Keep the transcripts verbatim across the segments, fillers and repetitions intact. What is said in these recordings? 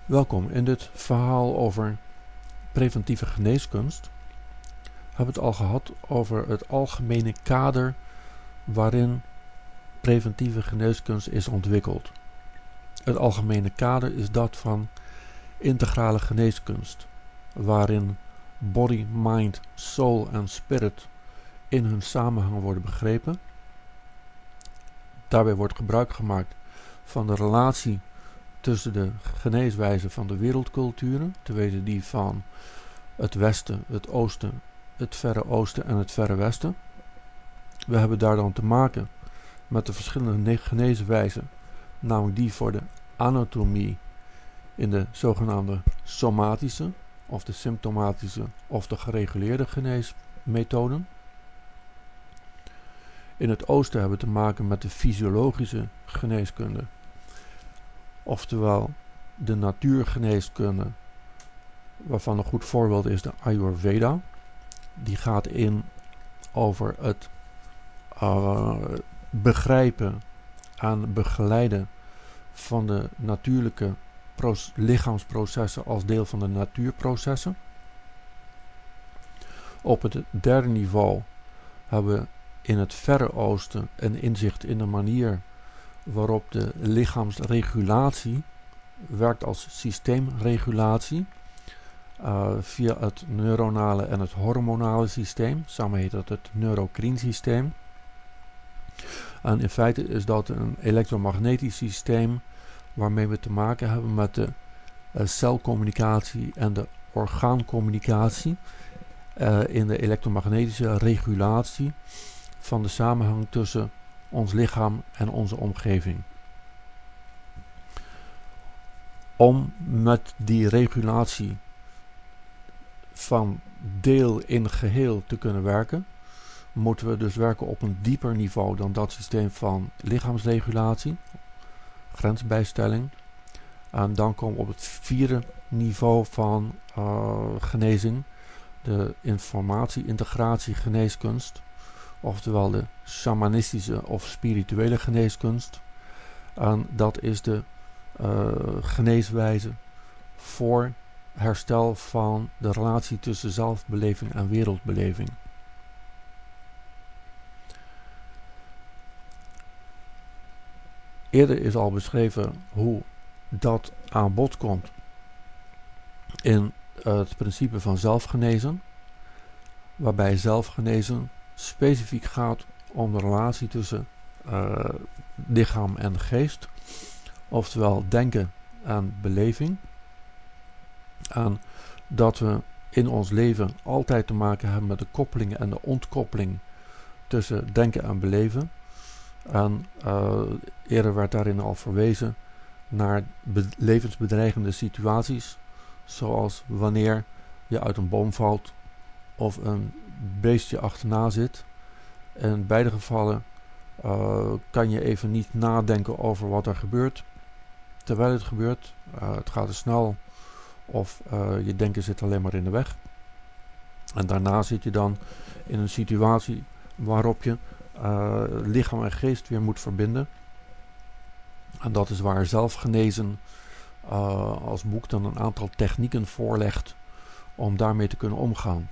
Welkom. In dit verhaal over preventieve geneeskunst hebben we het al gehad over het algemene kader waarin preventieve geneeskunst is ontwikkeld. Het algemene kader is dat van integrale geneeskunst, waarin body, mind, soul en spirit in hun samenhang worden begrepen. Daarbij wordt gebruik gemaakt van de relatie tussen de geneeswijzen van de wereldculturen, te weten die van het Westen, het Oosten, het Verre Oosten en het Verre Westen. We hebben daar dan te maken met de verschillende geneeswijzen, namelijk die voor de anatomie in de zogenaamde somatische of de symptomatische of de gereguleerde geneesmethoden. In het Oosten hebben we te maken met de fysiologische geneeskunde, oftewel de natuurgeneeskunde, waarvan een goed voorbeeld is de Ayurveda. Die gaat in over het uh, begrijpen en begeleiden van de natuurlijke lichaamsprocessen als deel van de natuurprocessen. Op het derde niveau hebben we in het Verre Oosten een inzicht in de manier waarop de lichaamsregulatie werkt als systeemregulatie uh, via het neuronale en het hormonale systeem. Samen heet dat het neurocrine systeem. En in feite is dat een elektromagnetisch systeem waarmee we te maken hebben met de uh, celcommunicatie en de orgaancommunicatie uh, in de elektromagnetische regulatie van de samenhang tussen ons lichaam en onze omgeving. Om met die regulatie van deel in geheel te kunnen werken, moeten we dus werken op een dieper niveau dan dat systeem van lichaamsregulatie, grensbijstelling. En dan komen we op het vierde niveau van uh, genezing, de informatie-integratie geneeskunst, oftewel de shamanistische of spirituele geneeskunst. En dat is de uh, geneeswijze voor herstel van de relatie tussen zelfbeleving en wereldbeleving. Eerder is al beschreven hoe dat aan bod komt in het principe van zelfgenezen, waarbij zelfgenezen specifiek gaat om de relatie tussen uh, lichaam en geest, oftewel denken en beleving. En dat we in ons leven altijd te maken hebben met de koppeling en de ontkoppeling tussen denken en beleven. En uh, eerder werd daarin al verwezen naar be- levensbedreigende situaties, zoals wanneer je uit een boom valt of een beestje achterna zit. In beide gevallen uh, kan je even niet nadenken over wat er gebeurt terwijl het gebeurt. Uh, het gaat te snel of uh, je denken zit alleen maar in de weg. En daarna zit je dan in een situatie waarop je uh, lichaam en geest weer moet verbinden. En dat is waar zelfgenezen uh, als boek dan een aantal technieken voorlegt om daarmee te kunnen omgaan.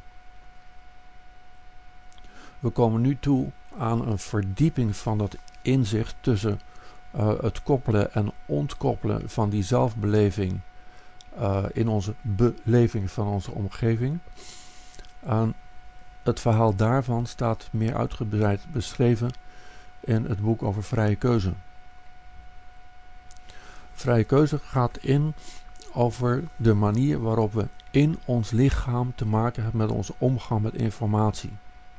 We komen nu toe aan een verdieping van dat inzicht tussen uh, het koppelen en ontkoppelen van die zelfbeleving uh, in onze beleving van onze omgeving. En het verhaal daarvan staat meer uitgebreid beschreven in het boek over vrije keuze. Vrije keuze gaat in over de manier waarop we in ons lichaam te maken hebben met onze omgang met informatie.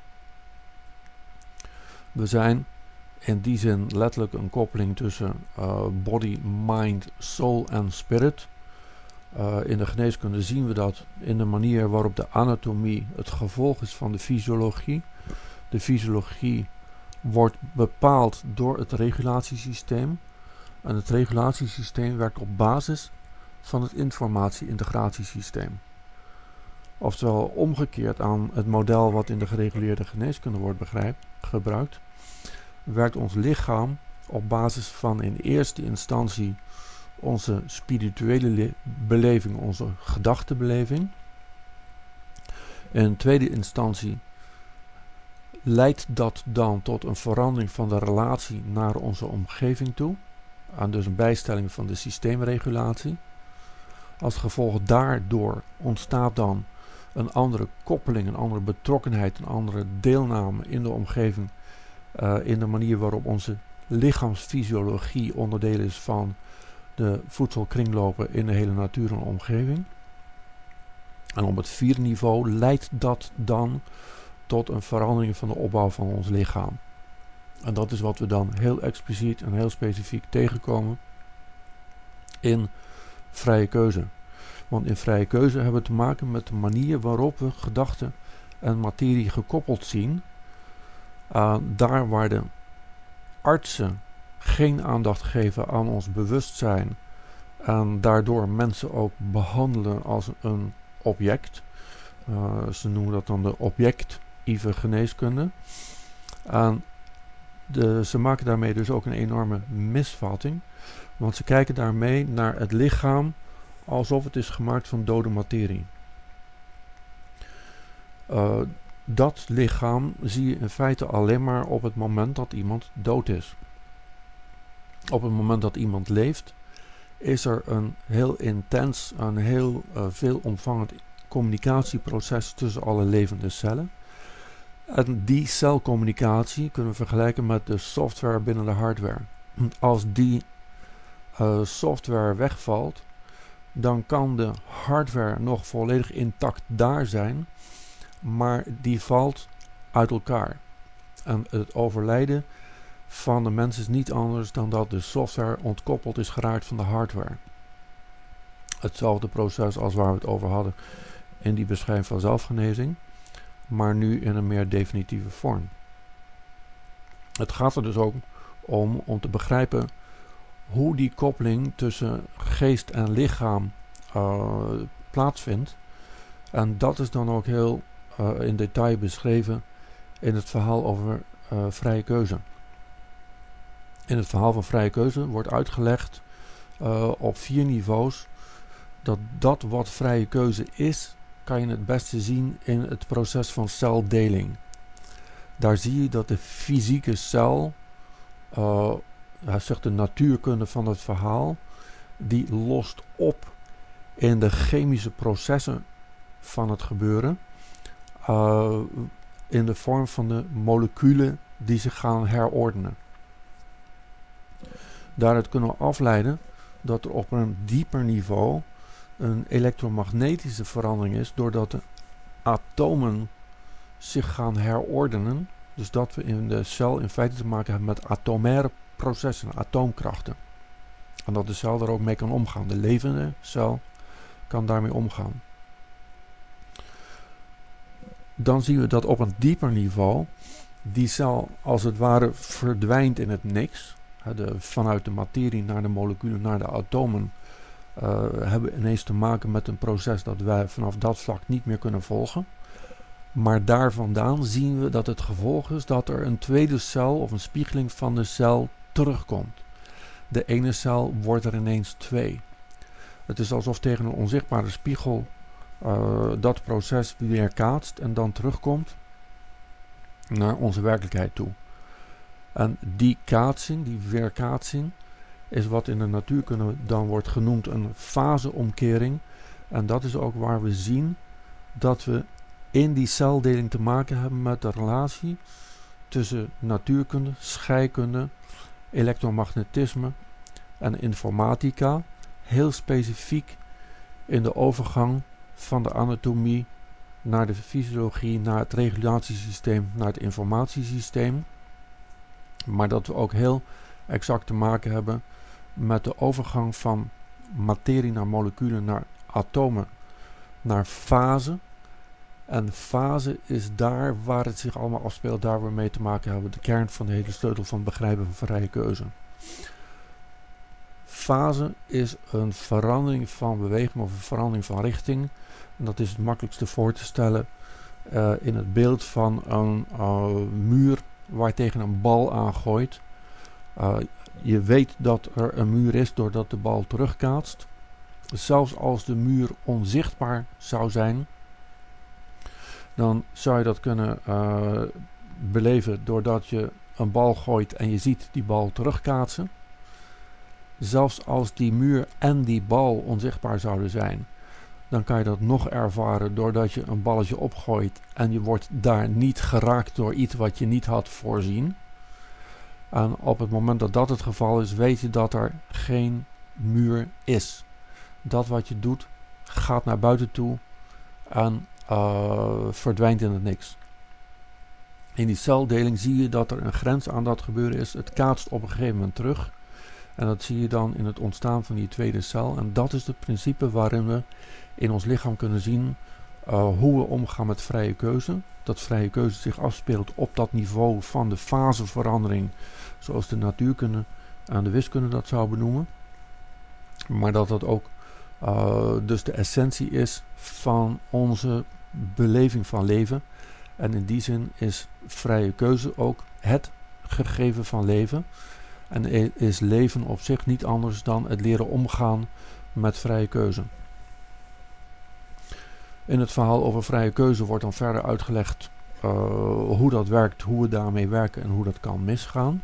We zijn in die zin letterlijk een koppeling tussen uh, body, mind, soul en spirit. Uh, in de geneeskunde zien we dat in de manier waarop de anatomie het gevolg is van de fysiologie. De fysiologie wordt bepaald door het regulatiesysteem. En het regulatiesysteem werkt op basis van het informatie-integratiesysteem. Oftewel omgekeerd aan het model wat in de gereguleerde geneeskunde wordt begrijpt, gebruikt, werkt ons lichaam op basis van in eerste instantie onze spirituele le- beleving, onze gedachtenbeleving. In tweede instantie leidt dat dan tot een verandering van de relatie naar onze omgeving toe. En dus een bijstelling van de systeemregulatie. Als gevolg daardoor ontstaat dan een andere koppeling, een andere betrokkenheid, een andere deelname in de omgeving. Uh, in de manier waarop onze lichaamsfysiologie onderdeel is van de voedselkringlopen in de hele natuur en omgeving. En op het vierde niveau leidt dat dan tot een verandering van de opbouw van ons lichaam. En dat is wat we dan heel expliciet en heel specifiek tegenkomen in vrije keuze. Want in vrije keuze hebben we te maken met de manier waarop we gedachten en materie gekoppeld zien. Uh, daar waar de artsen geen aandacht geven aan ons bewustzijn en daardoor mensen ook behandelen als een object. Uh, ze noemen dat dan de objectieve geneeskunde. En de, ze maken daarmee dus ook een enorme misvatting. Want ze kijken daarmee naar het lichaam alsof het is gemaakt van dode materie. Uh, dat lichaam zie je in feite alleen maar op het moment dat iemand dood is. Op het moment dat iemand leeft, is er een heel intens, een heel uh, veelomvangend communicatieproces tussen alle levende cellen. En die celcommunicatie kunnen we vergelijken met de software binnen de hardware. Als die uh, software wegvalt, dan kan de hardware nog volledig intact daar zijn, maar die valt uit elkaar. En het overlijden van de mens is niet anders dan dat de software ontkoppeld is geraakt van de hardware. Hetzelfde proces als waar we het over hadden in die beschrijving van zelfgenezing, maar nu in een meer definitieve vorm. Het gaat er dus ook om om te begrijpen hoe die koppeling tussen geest en lichaam uh, plaatsvindt. En dat is dan ook heel uh, in detail beschreven in het verhaal over uh, vrije keuze. In het verhaal van vrije keuze wordt uitgelegd uh, op vier niveaus dat dat wat vrije keuze is, kan je het beste zien in het proces van celdeling. Daar zie je dat de fysieke cel, uh, hij zegt de natuurkunde van het verhaal, die lost op in de chemische processen van het gebeuren, uh, in de vorm van de moleculen die zich gaan herordenen. Daaruit kunnen we afleiden dat er op een dieper niveau een elektromagnetische verandering is, doordat de atomen zich gaan herordenen. Dus dat we in de cel in feite te maken hebben met atomaire processen, atoomkrachten. En dat de cel daar ook mee kan omgaan. De levende cel kan daarmee omgaan. Dan zien we dat op een dieper niveau die cel als het ware verdwijnt in het niks. De, vanuit de materie naar de moleculen, naar de atomen, uh, hebben we ineens te maken met een proces dat wij vanaf dat vlak niet meer kunnen volgen. Maar daar vandaan zien we dat het gevolg is dat er een tweede cel of een spiegeling van de cel terugkomt. De ene cel wordt er ineens twee. Het is alsof tegen een onzichtbare spiegel uh, dat proces weerkaatst en dan terugkomt naar onze werkelijkheid toe. En die kaatsing, die weerkaatsing, is wat in de natuurkunde dan wordt genoemd een faseomkering. En dat is ook waar we zien dat we in die celdeling te maken hebben met de relatie tussen natuurkunde, scheikunde, elektromagnetisme en informatica. Heel specifiek in de overgang van de anatomie naar de fysiologie, naar het regulatiesysteem, naar het informatiesysteem. Maar dat we ook heel exact te maken hebben met de overgang van materie naar moleculen, naar atomen, naar fase. En fase is daar waar het zich allemaal afspeelt, daar waar we mee te maken hebben. De kern van de hele sleutel van het begrijpen van vrije keuze. Fase is een verandering van beweging of een verandering van richting. En dat is het makkelijkste voor te stellen uh, in het beeld van een uh, muur waar je tegen een bal aangooit. Uh, je weet dat er een muur is doordat de bal terugkaatst. Zelfs als de muur onzichtbaar zou zijn, dan zou je dat kunnen uh, beleven doordat je een bal gooit en je ziet die bal terugkaatsen. Zelfs als die muur en die bal onzichtbaar zouden zijn, dan kan je dat nog ervaren doordat je een balletje opgooit en je wordt daar niet geraakt door iets wat je niet had voorzien. En op het moment dat dat het geval is, weet je dat er geen muur is. Dat wat je doet gaat naar buiten toe en uh, verdwijnt in het niks. In die celdeling zie je dat er een grens aan dat gebeuren is. Het kaatst op een gegeven moment terug. En dat zie je dan in het ontstaan van die tweede cel. En dat is het principe waarin we in ons lichaam kunnen zien uh, hoe we omgaan met vrije keuze. Dat vrije keuze zich afspeelt op dat niveau van de faseverandering, zoals de natuurkunde en de wiskunde dat zou benoemen. Maar dat dat ook uh, dus de essentie is van onze beleving van leven. En in die zin is vrije keuze ook het gegeven van leven. En is leven op zich niet anders dan het leren omgaan met vrije keuze. In het verhaal over vrije keuze wordt dan verder uitgelegd uh, hoe dat werkt, hoe we daarmee werken en hoe dat kan misgaan.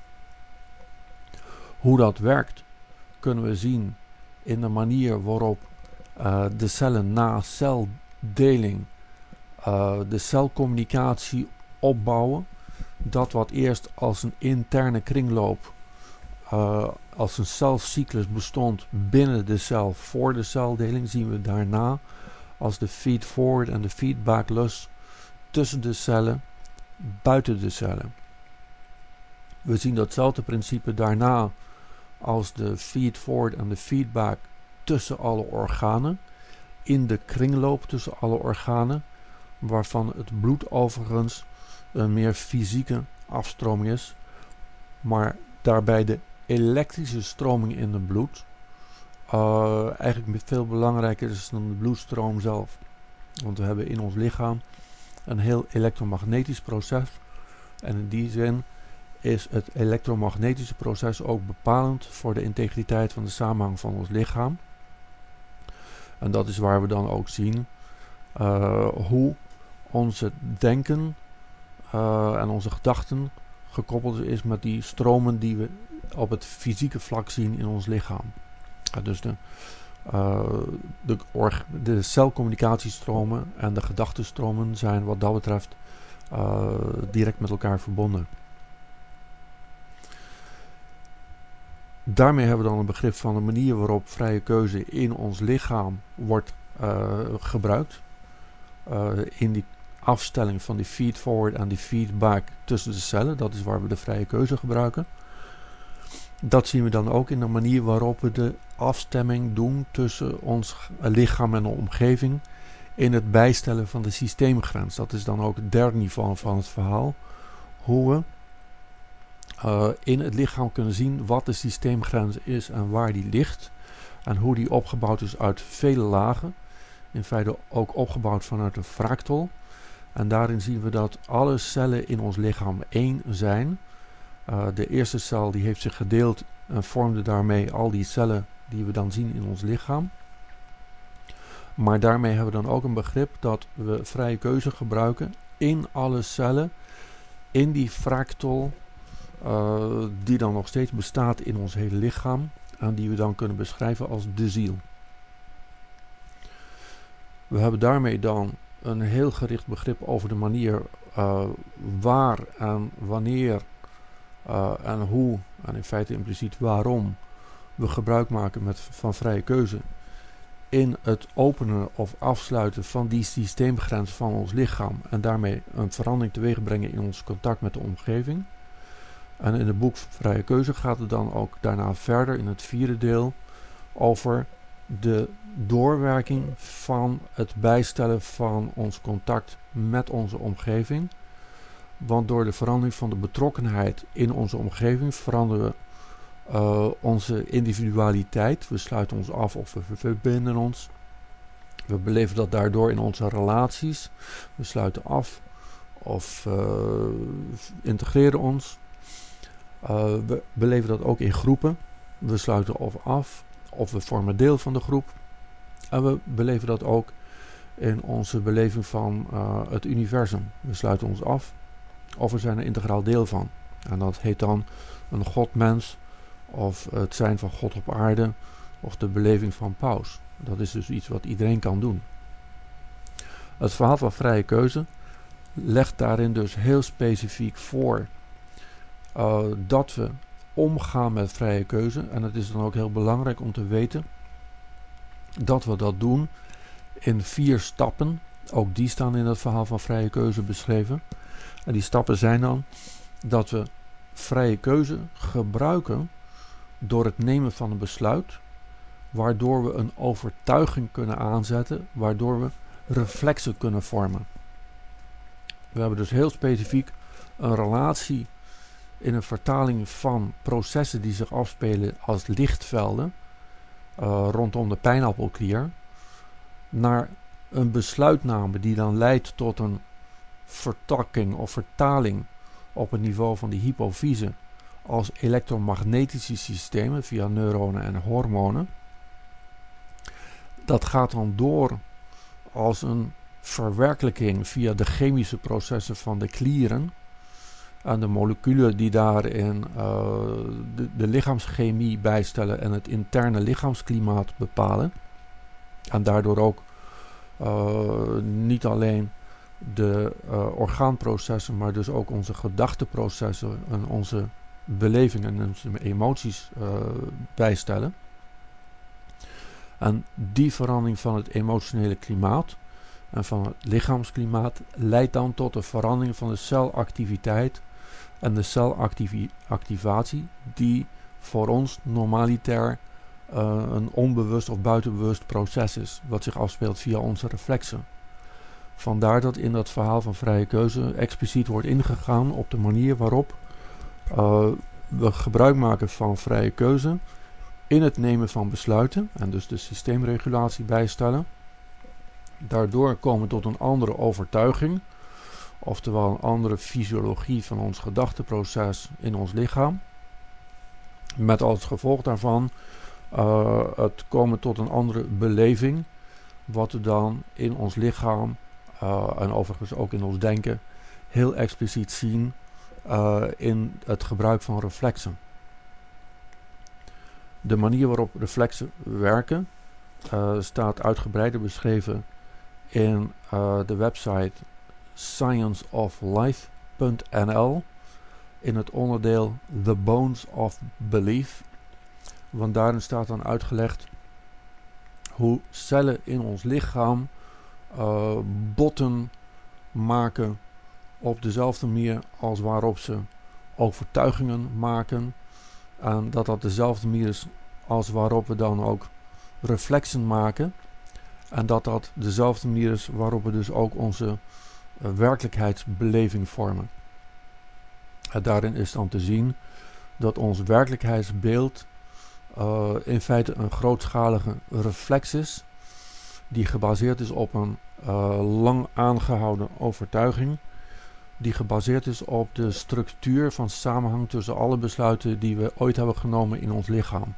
Hoe dat werkt kunnen we zien in de manier waarop uh, de cellen na celdeling uh, de celcommunicatie opbouwen. Dat wat eerst als een interne kringloop, uh, als een celcyclus bestond binnen de cel voor de celdeling, zien we daarna als de feed-forward en de feedback-lus tussen de cellen, buiten de cellen. We zien datzelfde principe daarna als de feed-forward en de feedback tussen alle organen, in de kringloop tussen alle organen, waarvan het bloed overigens een meer fysieke afstroming is, maar daarbij de elektrische stroming in het bloed uh, eigenlijk veel belangrijker is dan de bloedstroom zelf. Want we hebben in ons lichaam een heel elektromagnetisch proces en in die zin is het elektromagnetische proces ook bepalend voor de integriteit van de samenhang van ons lichaam. En dat is waar we dan ook zien uh, hoe onze denken uh, en onze gedachten gekoppeld is met die stromen die we op het fysieke vlak zien in ons lichaam. Uh, dus de, uh, de, org, de celcommunicatiestromen en de gedachtenstromen zijn wat dat betreft uh, direct met elkaar verbonden. Daarmee hebben we dan een begrip van de manier waarop vrije keuze in ons lichaam wordt uh, gebruikt. Uh, in die afstelling van die feed-forward en die feedback tussen de cellen. Dat is waar we de vrije keuze gebruiken. Dat zien we dan ook in de manier waarop we de afstemming doen tussen ons lichaam en de omgeving. In het bijstellen van de systeemgrens. Dat is dan ook het derde niveau van het verhaal. Hoe we uh, in het lichaam kunnen zien wat de systeemgrens is en waar die ligt. En hoe die opgebouwd is uit vele lagen. In feite ook opgebouwd vanuit een fractal. En daarin zien we dat alle cellen in ons lichaam één zijn. Uh, de eerste cel die heeft zich gedeeld en vormde daarmee al die cellen die we dan zien in ons lichaam. Maar daarmee hebben we dan ook een begrip dat we vrije keuze gebruiken in alle cellen, in die fractal, uh, die dan nog steeds bestaat in ons hele lichaam en die we dan kunnen beschrijven als de ziel. We hebben daarmee dan een heel gericht begrip over de manier uh, waar en wanneer uh, en hoe, en in feite impliciet waarom, we gebruik maken met, van vrije keuze in het openen of afsluiten van die systeemgrens van ons lichaam en daarmee een verandering teweeg brengen in ons contact met de omgeving. En in het boek Vrije Keuze gaat het dan ook daarna verder in het vierde deel over de doorwerking van het bijstellen van ons contact met onze omgeving. Want door de verandering van de betrokkenheid in onze omgeving veranderen we uh, onze individualiteit. We sluiten ons af of we verbinden ons. We beleven dat daardoor in onze relaties. We sluiten af of uh, integreren ons. Uh, we beleven dat ook in groepen. We sluiten of af, of we vormen deel van de groep. En we beleven dat ook in onze beleving van uh, het universum. We sluiten ons af, of we zijn er integraal deel van. En dat heet dan een godmens, of het zijn van God op aarde, of de beleving van Paus. Dat is dus iets wat iedereen kan doen. Het verhaal van vrije keuze legt daarin dus heel specifiek voor uh, dat we omgaan met vrije keuze. En het is dan ook heel belangrijk om te weten dat we dat doen in vier stappen. Ook die staan in het verhaal van vrije keuze beschreven. En die stappen zijn dan dat we vrije keuze gebruiken door het nemen van een besluit, waardoor we een overtuiging kunnen aanzetten, waardoor we reflexen kunnen vormen. We hebben dus heel specifiek een relatie in een vertaling van processen die zich afspelen als lichtvelden uh, rondom de pijnappelklier, naar een besluitname die dan leidt tot een vertakking of vertaling op het niveau van die hypofyse als elektromagnetische systemen via neuronen en hormonen. Dat gaat dan door als een verwerkelijking via de chemische processen van de klieren en de moleculen die daarin uh, de, de lichaamschemie bijstellen en het interne lichaamsklimaat bepalen. En daardoor ook uh, niet alleen de uh, orgaanprocessen, maar dus ook onze gedachteprocessen en onze belevingen en onze emoties uh, bijstellen. En die verandering van het emotionele klimaat en van het lichaamsklimaat leidt dan tot een verandering van de celactiviteit en de celactivatie die voor ons normaliter uh, een onbewust of buitenbewust proces is, wat zich afspeelt via onze reflexen. Vandaar dat in dat verhaal van vrije keuze expliciet wordt ingegaan op de manier waarop uh, we gebruik maken van vrije keuze in het nemen van besluiten en dus de systeemregulatie bijstellen. Daardoor komen we tot een andere overtuiging, oftewel een andere fysiologie van ons gedachteproces in ons lichaam. Met als gevolg daarvan uh, het komen tot een andere beleving, wat we dan in ons lichaam uh, en overigens ook in ons denken heel expliciet zien uh, in het gebruik van reflexen. De manier waarop reflexen werken uh, staat uitgebreider beschreven in uh, de website science of life punt n l in het onderdeel The Bones of Belief. Want daarin staat dan uitgelegd hoe cellen in ons lichaam uh, botten maken op dezelfde manier als waarop ze overtuigingen maken. En dat dat dezelfde manier is als waarop we dan ook reflexen maken. En dat dat dezelfde manier is waarop we dus ook onze uh, werkelijkheidsbeleving vormen. En daarin is dan te zien dat ons werkelijkheidsbeeld uh, in feite een grootschalige reflex is, die gebaseerd is op een uh, lang aangehouden overtuiging, die gebaseerd is op de structuur van samenhang tussen alle besluiten die we ooit hebben genomen in ons lichaam.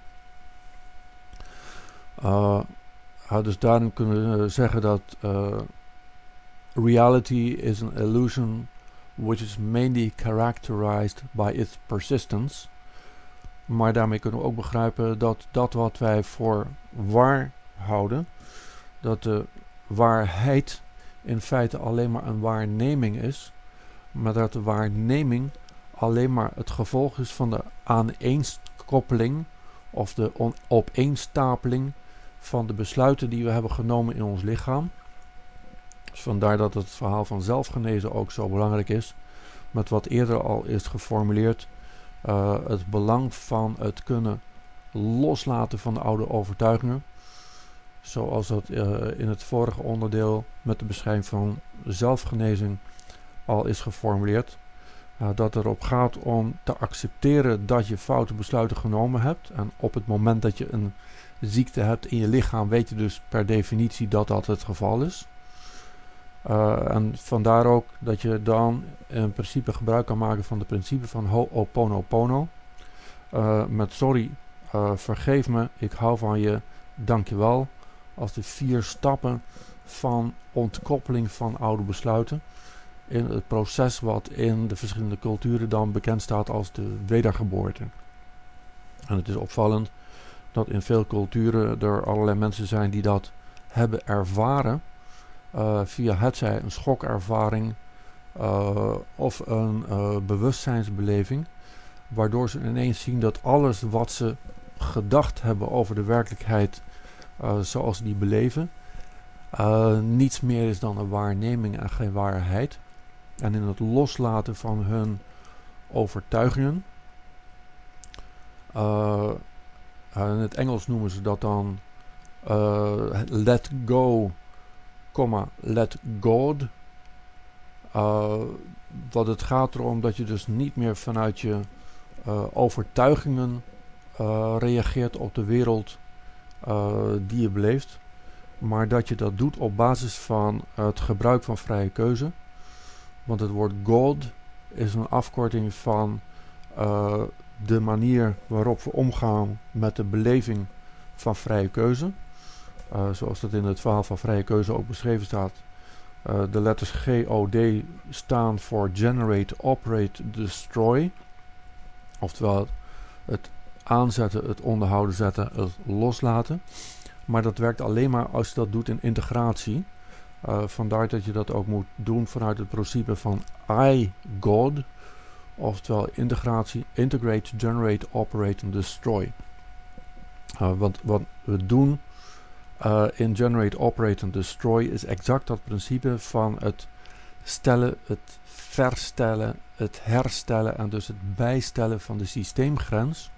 Uh, dus daarin kunnen we zeggen dat uh, reality is an illusion which is mainly characterized by its persistence. Maar daarmee kunnen we ook begrijpen dat dat wat wij voor waar houden, dat de waarheid in feite alleen maar een waarneming is, maar dat de waarneming alleen maar het gevolg is van de aaneenkoppeling of de on- opeenstapeling van de besluiten die we hebben genomen in ons lichaam. Dus vandaar dat het verhaal van zelfgenezen ook zo belangrijk is, met wat eerder al is geformuleerd, uh, het belang van het kunnen loslaten van de oude overtuigingen, zoals dat uh, in het vorige onderdeel met de beschrijving van zelfgenezing al is geformuleerd, uh, dat erop gaat om te accepteren dat je foute besluiten genomen hebt. En op het moment dat je een ziekte hebt in je lichaam, weet je dus per definitie dat dat het geval is. Uh, en vandaar ook dat je dan in principe gebruik kan maken van het principe van Ho'oponopono. Uh, met sorry, uh, vergeef me, ik hou van je, dankjewel. Als de vier stappen van ontkoppeling van oude besluiten. In het proces wat in de verschillende culturen dan bekend staat als de wedergeboorte. En het is opvallend dat in veel culturen er allerlei mensen zijn die dat hebben ervaren. Uh, via hetzij een schokervaring uh, of een uh, bewustzijnsbeleving. Waardoor ze ineens zien dat alles wat ze gedacht hebben over de werkelijkheid uh, zoals ze die beleven. Uh, niets meer is dan een waarneming en geen waarheid. En in het loslaten van hun overtuigingen. Uh, uh, in het Engels noemen ze dat dan uh, let go, comma, let God. Uh, wat het gaat erom dat je dus niet meer vanuit je uh, overtuigingen uh, reageert op de wereld uh, die je beleeft. Maar dat je dat doet op basis van het gebruik van vrije keuze. Want het woord God is een afkorting van uh, de manier waarop we omgaan met de beleving van vrije keuze. Uh, zoals dat in het verhaal van vrije keuze ook beschreven staat. Uh, de letters G O D staan voor Generate, Operate, Destroy. Oftewel het aanzetten, het onderhouden zetten, het loslaten. Maar dat werkt alleen maar als je dat doet in integratie. Uh, vandaar dat je dat ook moet doen vanuit het principe van I, God. Oftewel integratie, integrate, generate, operate en destroy. Uh, want wat we doen uh, in generate, operate en destroy is exact dat principe van het stellen, het verstellen, het herstellen en dus het bijstellen van de systeemgrens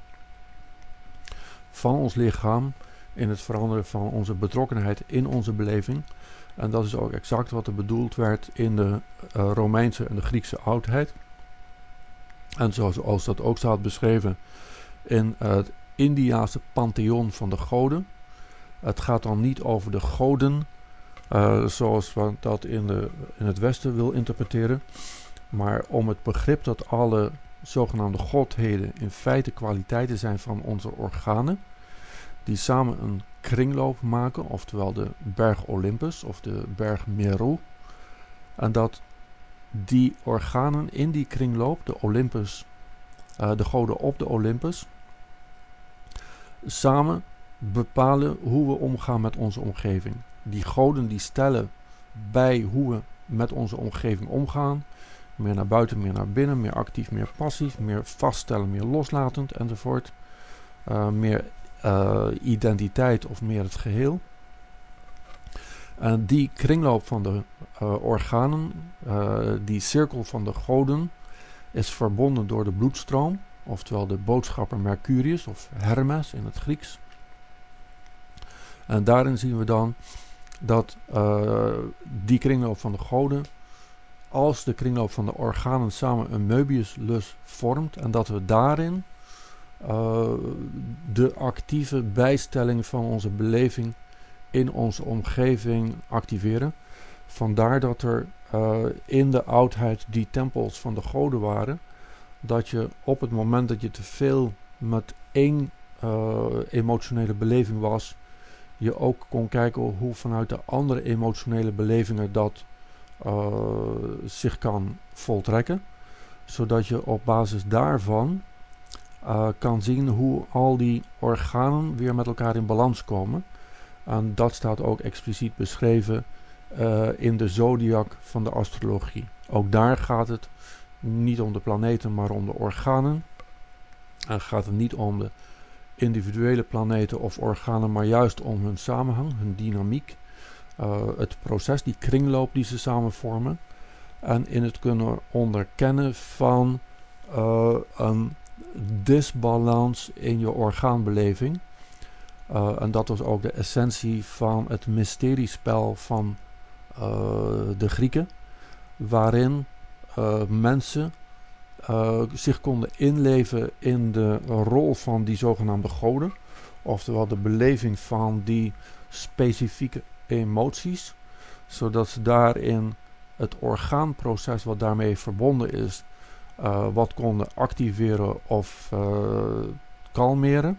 van ons lichaam in het veranderen van onze betrokkenheid in onze beleving. En dat is ook exact wat er bedoeld werd in de uh, Romeinse en de Griekse oudheid. En zoals als dat ook staat beschreven in uh, het Indiase pantheon van de goden. Het gaat dan niet over de goden, uh, zoals we dat in, de, in het Westen wil interpreteren. Maar om het begrip dat alle zogenaamde godheden in feite kwaliteiten zijn van onze organen. Die samen een kringloop maken, oftewel de berg Olympus of de berg Meru. En dat die organen in die kringloop, de Olympus, uh, de goden op de Olympus, samen bepalen hoe we omgaan met onze omgeving. Die goden die stellen bij hoe we met onze omgeving omgaan. Meer naar buiten, meer naar binnen, meer actief, meer passief, meer vaststellen, meer loslatend enzovoort. Uh, meer uh, identiteit of meer het geheel. En die kringloop van de uh, organen, uh, die cirkel van de goden, is verbonden door de bloedstroom, oftewel de boodschapper Mercurius of Hermes in het Grieks. En daarin zien we dan dat uh, die kringloop van de goden als de kringloop van de organen samen een Möbiuslus vormt en dat we daarin uh, de actieve bijstelling van onze beleving in onze omgeving activeren. Vandaar dat er uh, in de oudheid die tempels van de goden waren, dat je op het moment dat je te veel met één uh, emotionele beleving was, je ook kon kijken hoe vanuit de andere emotionele belevingen dat uh, zich kan voltrekken. Zodat je op basis daarvan uh, kan zien hoe al die organen weer met elkaar in balans komen. En dat staat ook expliciet beschreven uh, in de zodiac van de astrologie. Ook daar gaat het niet om de planeten, maar om de organen. En gaat het niet om de individuele planeten of organen, maar juist om hun samenhang, hun dynamiek. Uh, het proces, die kringloop die ze samen vormen. En in het kunnen onderkennen van uh, een disbalans in je orgaanbeleving. Uh, en dat was ook de essentie van het mysteriespel van uh, de Grieken. Waarin uh, mensen uh, zich konden inleven in de rol van die zogenaamde goden. Oftewel de beleving van die specifieke emoties. zodat ze daarin het orgaanproces wat daarmee verbonden is, uh, wat konden activeren of uh, kalmeren.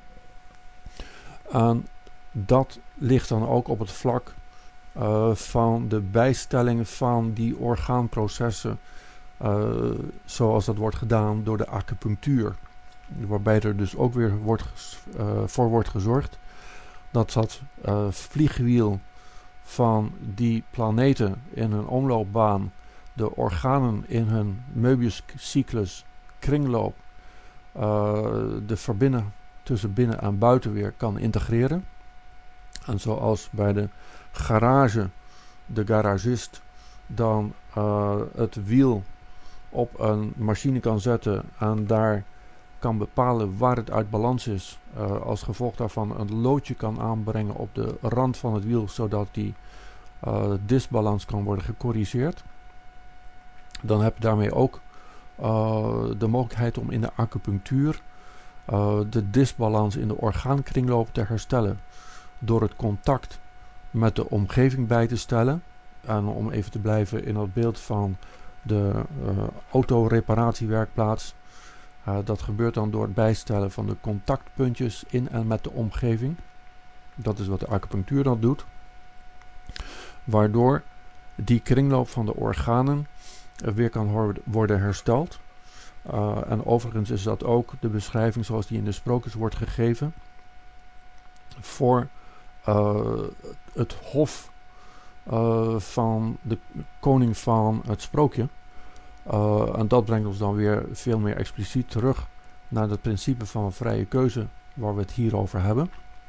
En dat ligt dan ook op het vlak uh, van de bijstelling van die orgaanprocessen, uh, zoals dat wordt gedaan door de acupunctuur. Waarbij er dus ook weer wordt, uh, voor wordt gezorgd dat dat uh, vliegwiel van die planeten in hun omloopbaan de organen in hun Möbiuscyclus kringloop uh, de verbinden tussen binnen en buiten weer kan integreren. En zoals bij de garage de garagist dan uh, het wiel op een machine kan zetten en daar kan bepalen waar het uit balans is, uh, als gevolg daarvan een loodje kan aanbrengen op de rand van het wiel, zodat die uh, disbalans kan worden gecorrigeerd. Dan heb je daarmee ook uh, de mogelijkheid om in de acupunctuur uh, de disbalans in de orgaankringloop te herstellen, door het contact met de omgeving bij te stellen. En om even te blijven in het beeld van de uh, autoreparatiewerkplaats. Uh, dat gebeurt dan door het bijstellen van de contactpuntjes in en met de omgeving. Dat is wat de acupunctuur dan doet. Waardoor die kringloop van de organen uh, weer kan worden hersteld. Uh, en overigens is dat ook de beschrijving zoals die in de sprookjes wordt gegeven voor uh, het hof uh, van de koning van het sprookje. Uh, en dat brengt ons dan weer veel meer expliciet terug naar het principe van vrije keuze waar we het hier over hebben.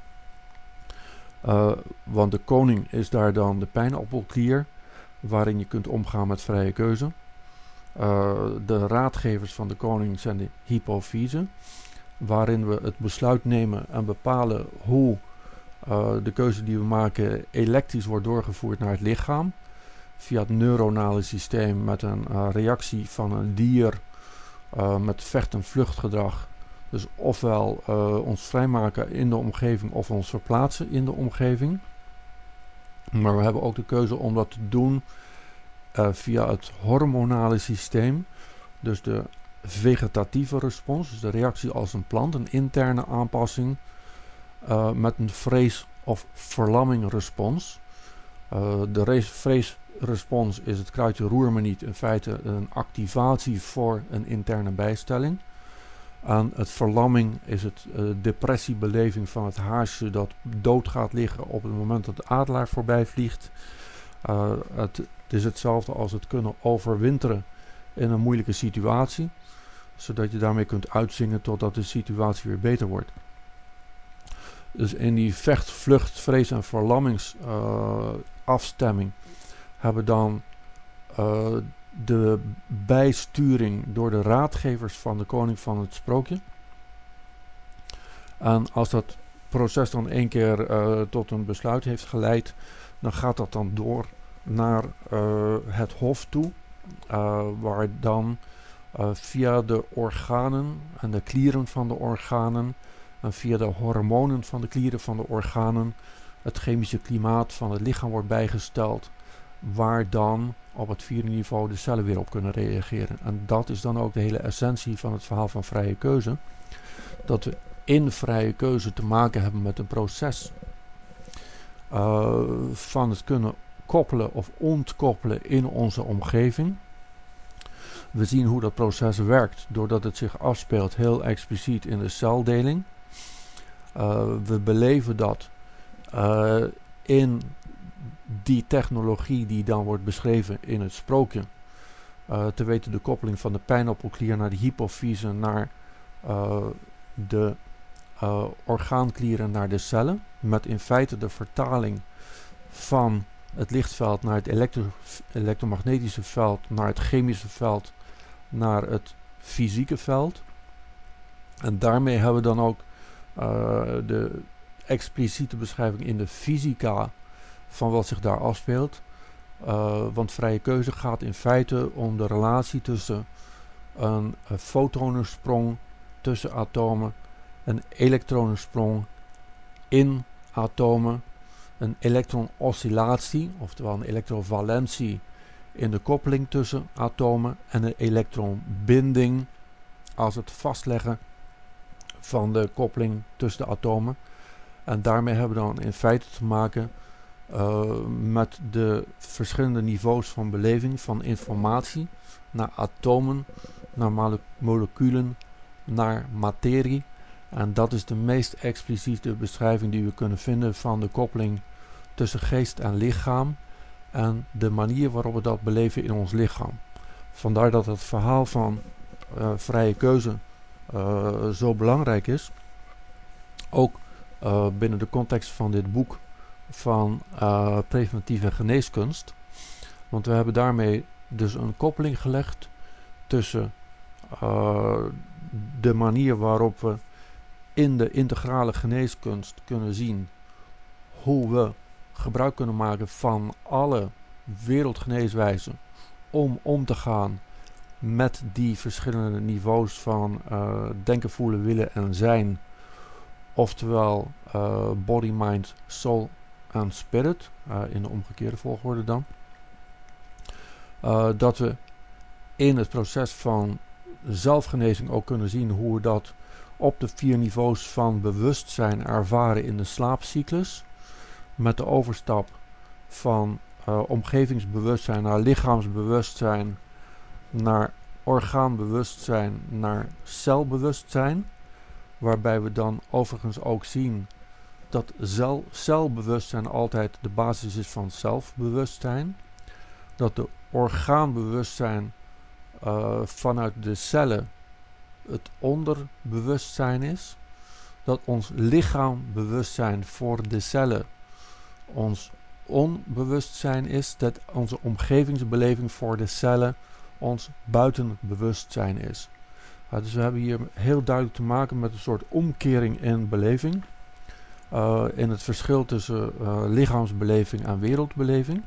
Uh, want de koning is daar dan de pijnappelklier waarin je kunt omgaan met vrije keuze. Uh, de raadgevers van de koning zijn de hypofyse, waarin we het besluit nemen en bepalen hoe uh, de keuze die we maken elektrisch wordt doorgevoerd naar het lichaam. Via het neuronale systeem met een uh, reactie van een dier uh, met vecht- en vluchtgedrag. Dus ofwel uh, ons vrijmaken in de omgeving of ons verplaatsen in de omgeving. Maar we hebben ook de keuze om dat te doen uh, via het hormonale systeem. Dus de vegetatieve respons, dus de reactie als een plant, een interne aanpassing. Uh, met een vrees- of verlamming-respons. Uh, de vreesrespons is het kruidje roer me niet, in feite een activatie voor een interne bijstelling. En het verlamming is het uh, depressiebeleving van het haasje dat dood gaat liggen op het moment dat de adelaar voorbij vliegt. Uh, het, het is hetzelfde als het kunnen overwinteren in een moeilijke situatie, zodat je daarmee kunt uitzingen totdat de situatie weer beter wordt. Dus in die vecht, vlucht, vrees en verlammingsafstemming uh, hebben dan uh, de bijsturing door de raadgevers van de koning van het sprookje. En als dat proces dan één keer uh, tot een besluit heeft geleid, dan gaat dat dan door naar uh, het hof toe, uh, waar dan uh, via de organen en de klieren van de organen en via de hormonen van de klieren van de organen het chemische klimaat van het lichaam wordt bijgesteld, waar dan op het vierde niveau de cellen weer op kunnen reageren. En dat is dan ook de hele essentie van het verhaal van vrije keuze. Dat we in vrije keuze te maken hebben met een proces uh, van het kunnen koppelen of ontkoppelen in onze omgeving. We zien hoe dat proces werkt doordat het zich afspeelt heel expliciet in de celdeling. Uh, we beleven dat uh, in die technologie die dan wordt beschreven in het sprookje. Uh, te weten de koppeling van de pijnappelklier naar de hypofyse, naar uh, de uh, orgaanklieren, naar de cellen. Met in feite de vertaling van het lichtveld naar het elektro- elektromagnetische veld, naar het chemische veld, naar het fysieke veld. En daarmee hebben we dan ook uh, de expliciete beschrijving in de fysica van wat zich daar afspeelt. Uh, want vrije keuze gaat in feite om de relatie tussen een, een fotonensprong tussen atomen, een elektronensprong in atomen een elektronoscillatie, oftewel een elektrovalentie in de koppeling tussen atomen en een elektronbinding als het vastleggen van de koppeling tussen de atomen. En daarmee hebben we dan in feite te maken uh, met de verschillende niveaus van beleving, van informatie, naar atomen, naar mole- moleculen, naar materie. En dat is de meest expliciete beschrijving die we kunnen vinden van de koppeling tussen geest en lichaam en de manier waarop we dat beleven in ons lichaam. Vandaar dat het verhaal van uh, vrije keuze uh, zo belangrijk is. Ook uh, binnen de context van dit boek van uh, preventieve geneeskunst. Want we hebben daarmee dus een koppeling gelegd tussen uh, de manier waarop we in de integrale geneeskunst kunnen zien hoe we gebruik kunnen maken van alle wereldgeneeswijzen om om te gaan met die verschillende niveaus van uh, denken, voelen, willen en zijn. Oftewel uh, body, mind, soul en spirit. Uh, in de omgekeerde volgorde dan. Uh, dat we in het proces van zelfgenezing ook kunnen zien hoe we dat op de vier niveaus van bewustzijn ervaren in de slaapcyclus. Met de overstap van uh, omgevingsbewustzijn naar lichaamsbewustzijn, naar orgaanbewustzijn, naar celbewustzijn. Waarbij we dan overigens ook zien dat cel, celbewustzijn altijd de basis is van zelfbewustzijn. Dat de orgaanbewustzijn uh, vanuit de cellen het onderbewustzijn is. Dat ons lichaambewustzijn voor de cellen ons onbewustzijn is. Dat onze omgevingsbeleving voor de cellen ons buitenbewustzijn is. Uh, dus we hebben hier heel duidelijk te maken met een soort omkering in beleving. Uh, in het verschil tussen uh, lichaamsbeleving en wereldbeleving.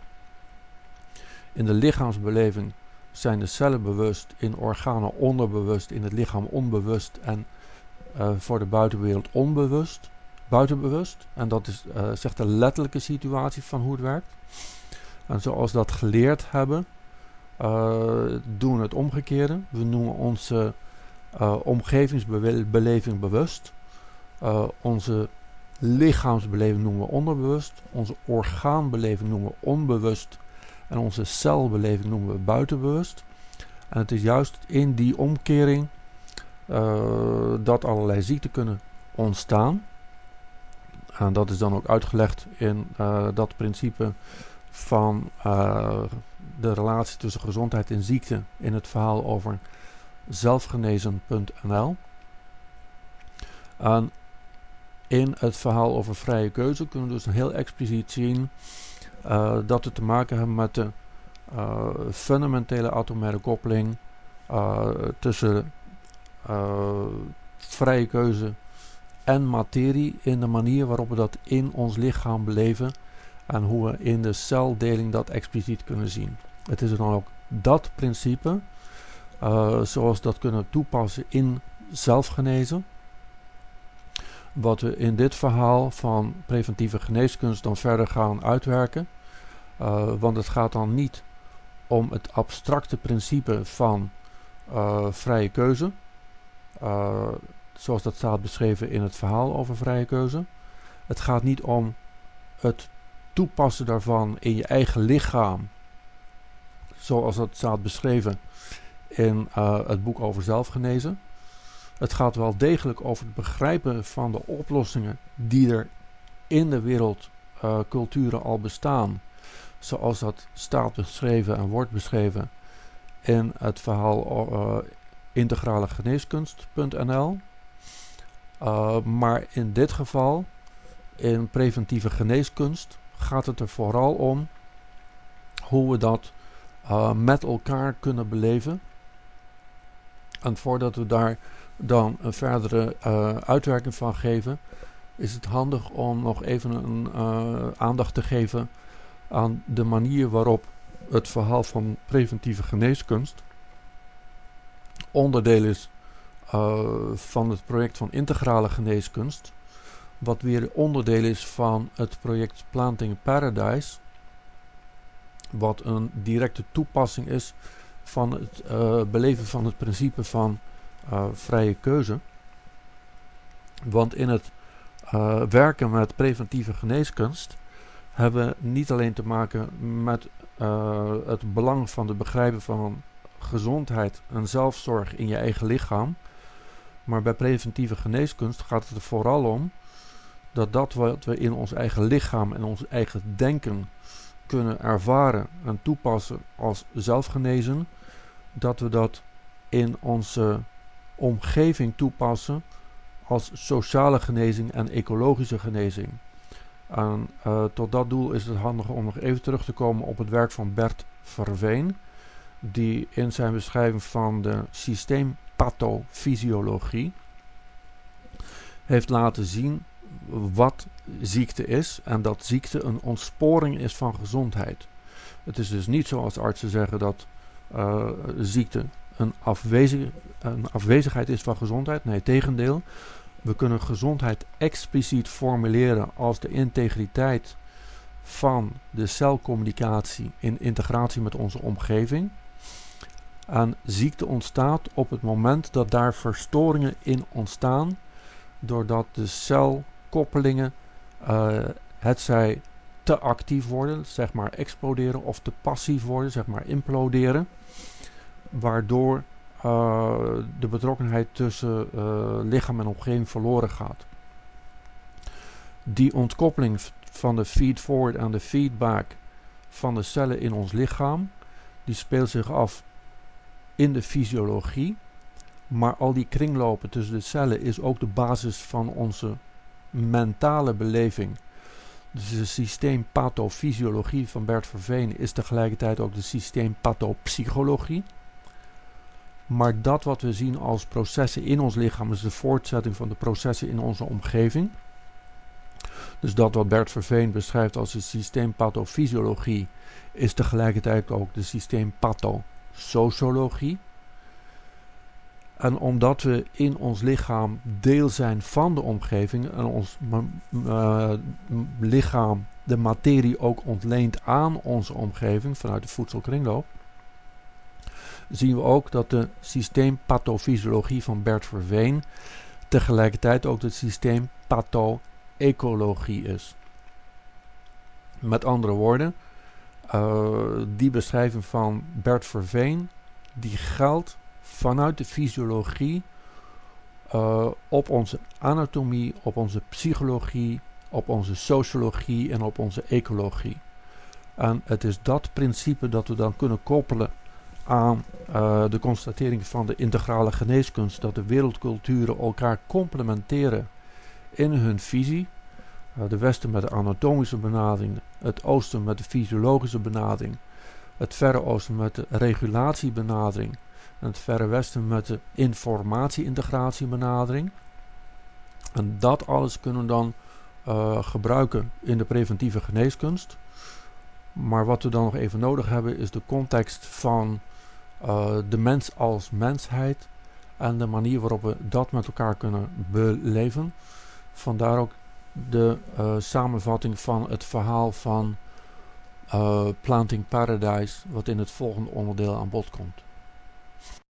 In de lichaamsbeleving zijn de cellen bewust, in organen onderbewust, in het lichaam onbewust en uh, voor de buitenwereld onbewust, buitenbewust. En dat is uh, zegt de letterlijke situatie van hoe het werkt. En zoals we dat geleerd hebben, uh, doen we het omgekeerde. We noemen onze uh, omgevingsbeleving bewust. Uh, onze lichaamsbeleving noemen we onderbewust. Onze orgaanbeleving noemen we onbewust. En onze celbeleving noemen we buitenbewust. En het is juist in die omkering uh, dat allerlei ziekten kunnen ontstaan. En dat is dan ook uitgelegd in uh, dat principe van uh, de relatie tussen gezondheid en ziekte in het verhaal over zelfgenezen punt n l. En in het verhaal over vrije keuze kunnen we dus heel expliciet zien uh, dat we te maken hebben met de uh, fundamentele atomaire koppeling uh, tussen uh, vrije keuze en materie in de manier waarop we dat in ons lichaam beleven en hoe we in de celdeling dat expliciet kunnen zien. Het is dan ook dat principe uh, zoals we dat kunnen toepassen in zelfgenezen, wat we in dit verhaal van preventieve geneeskunst dan verder gaan uitwerken. Uh, want het gaat dan niet om het abstracte principe van uh, vrije keuze. Uh, zoals dat staat beschreven in het verhaal over vrije keuze. Het gaat niet om het toepassen daarvan in je eigen lichaam. Zoals dat staat beschreven in uh, het boek over zelfgenezen. Het gaat wel degelijk over het begrijpen van de oplossingen die er in de wereldculturen uh, al bestaan. Zoals dat staat beschreven en wordt beschreven in het verhaal uh, integrale geneeskunst punt n l. Uh, maar in dit geval, in preventieve geneeskunst, gaat het er vooral om hoe we dat uh, met elkaar kunnen beleven. En voordat we daar dan een verdere uh, uitwerking van geven, is het handig om nog even een uh, aandacht te geven aan de manier waarop het verhaal van preventieve geneeskunst onderdeel is uh, van het project van integrale geneeskunst. wat weer onderdeel is van het project Planting Paradise, wat een directe toepassing is van het uh, beleven van het principe van uh, vrije keuze. Want in het uh, werken met preventieve geneeskunst hebben we niet alleen te maken met uh, het belang van het begrijpen van gezondheid en zelfzorg in je eigen lichaam, maar bij preventieve geneeskunst gaat het er vooral om dat dat wat we in ons eigen lichaam en ons eigen denken kunnen ervaren en toepassen als zelfgenezen, dat we dat in onze omgeving toepassen als sociale genezing en ecologische genezing. En uh, tot dat doel is het handig om nog even terug te komen op het werk van Bert Verveen, die in zijn beschrijving van de systeempathofysiologie heeft laten zien wat ziekte is en dat ziekte een ontsporing is van gezondheid. Het is dus niet zoals artsen zeggen dat uh, ziekte een, afwezig, een afwezigheid is van gezondheid. Nee, tegendeel. We kunnen gezondheid expliciet formuleren als de integriteit van de celcommunicatie in integratie met onze omgeving. En ziekte ontstaat op het moment dat daar verstoringen in ontstaan, doordat de celkoppelingen, uh, hetzij te actief worden, zeg maar exploderen, of te passief worden, zeg maar imploderen, waardoor uh, de betrokkenheid tussen uh, lichaam en omgeving verloren gaat. Die ontkoppeling van de feed-forward en de feedback van de cellen in ons lichaam, die speelt zich af in de fysiologie, maar al die kringlopen tussen de cellen is ook de basis van onze mentale beleving. Dus de systeempathofysiologie van Bert Verveen is tegelijkertijd ook de systeempathopsychologie. Maar dat wat we zien als processen in ons lichaam is de voortzetting van de processen in onze omgeving. Dus dat wat Bert Verveen beschrijft als de systeempathofysiologie is tegelijkertijd ook de systeempathosociologie. En omdat we in ons lichaam deel zijn van de omgeving en ons uh, lichaam de materie ook ontleent aan onze omgeving vanuit de voedselkringloop, zien we ook dat de systeempathofysiologie van Bert Verveen tegelijkertijd ook de systeempathoecologie is. Met andere woorden, uh, die beschrijving van Bert Verveen, die geldt vanuit de fysiologie uh, op onze anatomie, op onze psychologie, op onze sociologie en op onze ecologie. En het is dat principe dat we dan kunnen koppelen aan uh, de constatering van de integrale geneeskunst, dat de wereldculturen elkaar complementeren in hun visie. Uh, de Westen met de anatomische benadering, het Oosten met de fysiologische benadering, het Verre Oosten met de regulatiebenadering en het Verre Westen met de informatie-integratiebenadering. En dat alles kunnen we dan uh, gebruiken in de preventieve geneeskunst. Maar wat we dan nog even nodig hebben is de context van uh, de mens als mensheid en de manier waarop we dat met elkaar kunnen beleven. Vandaar ook de uh, samenvatting van het verhaal van uh, Planting Paradise, wat in het volgende onderdeel aan bod komt.